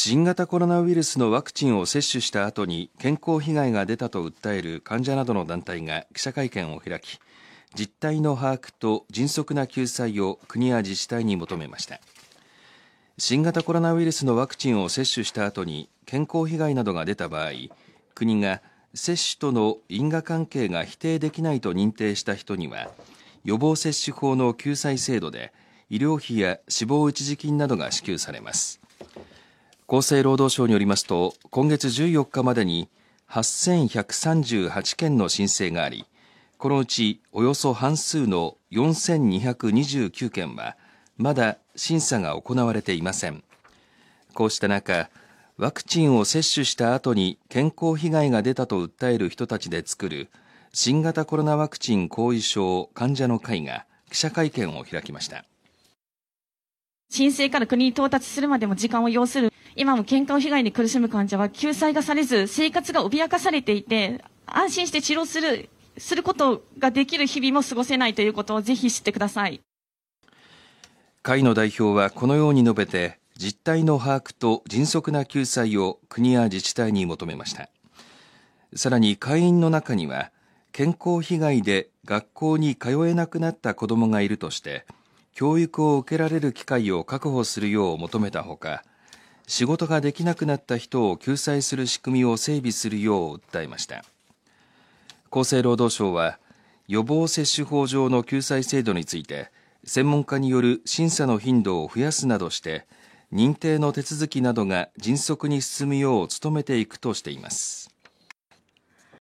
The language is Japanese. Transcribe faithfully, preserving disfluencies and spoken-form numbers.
新型コロナウイルスのワクチンを接種した後に健康被害が出たと訴える患者などの団体が記者会見を開き、実態の把握と迅速な救済を国や自治体に求めました。新型コロナウイルスのワクチンを接種した後に健康被害などが出た場合、国が接種との因果関係が否定できないと認定した人には、予防接種法の救済制度で医療費や死亡一時金などが支給されます。厚生労働省によりますと、今月じゅうよっかまでにはっせんひゃくさんじゅうはちけんの申請があり、このうちおよそ半数のよんせんにひゃくにじゅうきゅうけんはまだ審査が行われていません。こうした中、ワクチンを接種した後に健康被害が出たと訴える人たちで作る新型コロナワクチン後遺症患者の会が記者会見を開きました。 申請から国に到達するまでも時間を要する。今も健康被害に苦しむ患者は救済がされず、生活が脅かされていて、安心して治療する、することができる日々も過ごせないということをぜひ知ってください。 会の代表はこのように述べて、実態の把握と迅速な救済を国や自治体に求めました。さらに会員の中には、健康被害で学校に通えなくなった子どもがいるとして、教育を受けられる機会を確保するよう求めたほか、仕事ができなくなった人を救済する仕組みを整備するよう訴えました。厚生労働省は、予防接種法上の救済制度について、専門家による審査の頻度を増やすなどして、認定の手続きなどが迅速に進むよう努めていくとしています。